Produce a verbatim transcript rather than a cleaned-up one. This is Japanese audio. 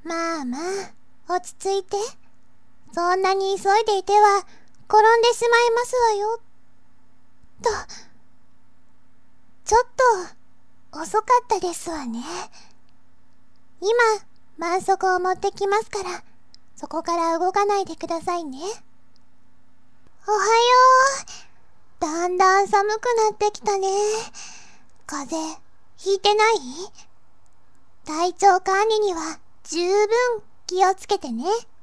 まあまあ、落ち着いて。そんなに急いでいては、転んでしまいますわよ。と、ちょっと、遅かったですわね。今、絆創膏を持ってきますから、そこから動かないでくださいね。おはよう。だんだん寒くなってきたね。風邪、ひいてない？体調管理には十分気をつけてね。